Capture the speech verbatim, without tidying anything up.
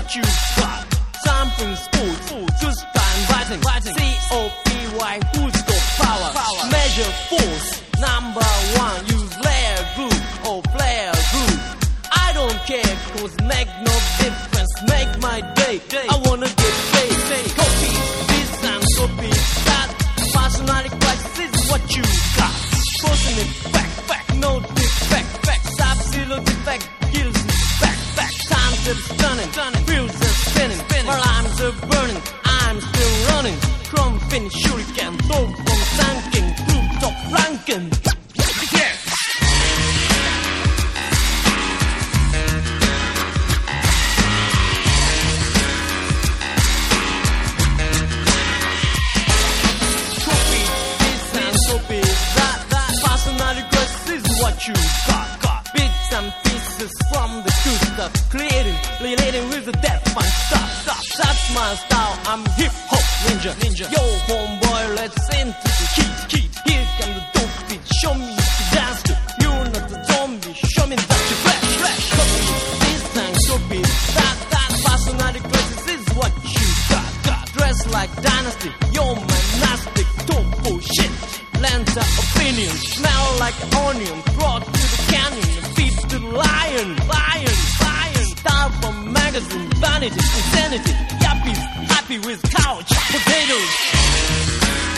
what you got. Something sports, just inviting, inviting. C O P Y, who's got power? power? Measure force, number one. Use layer glue or flare glue. I don't care, cause make no difference. Make my day, I wanna get paid. Copy this and copy that. Personality crisis is what you got. Posing it back, back, no defect, back. Sub-zero defect, kills it back, back. Times are stunning, stunning. Wheels are spinning, spinning. While I'm still burning, I'm still running. Chrome finish, shuriken, throw from tanking, rooftop ranking. Yeah. What you got, got bits and pieces from the good stuff, creating, relating with the death fun stuff, stuff. That's my style. I'm hip hop ninja, ninja. Yo, homeboy, let's into the heat, heat. Here comes the dope beat. Show me the dance to. You're not the zombie. Show me that you flash, flash. Copy this and copy that, that. Personality crisis is what you got, got. Dress like dynasty. You're my nasty dope bullshit. Lens of opinion, smell like onion, brought to the canyon, feed to the lion, lion, lion. Style from magazine, vanity, insanity, yuppies, happy with couch potatoes.